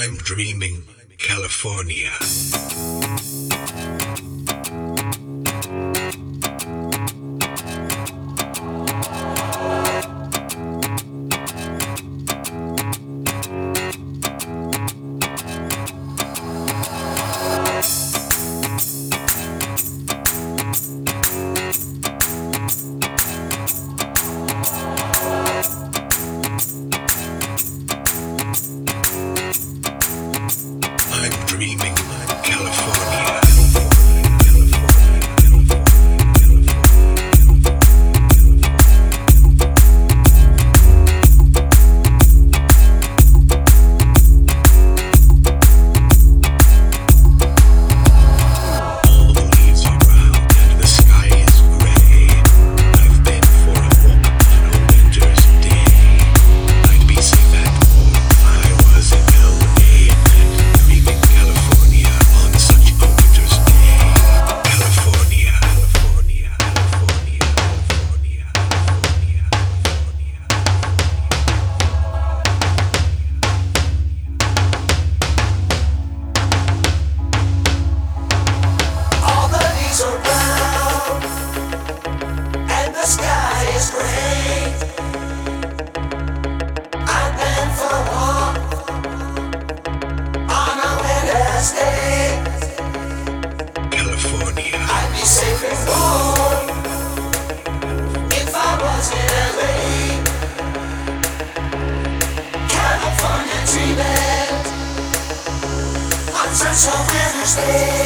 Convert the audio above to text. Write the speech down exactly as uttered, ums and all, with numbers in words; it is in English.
I'm dreaming California. I'm dreaming California. All the leaves are brown and the sky is gray. I've been for a walk on a winter's day. I'd be safe at home if I was in L A. Dreaming California on such a winter's day. California, California, California, California, California, All the leaves are brown and the sky is gray. I've been for a walk on a winter's day. California. I'd be safe and warm if I was in L A. California dreaming on such a winter's day.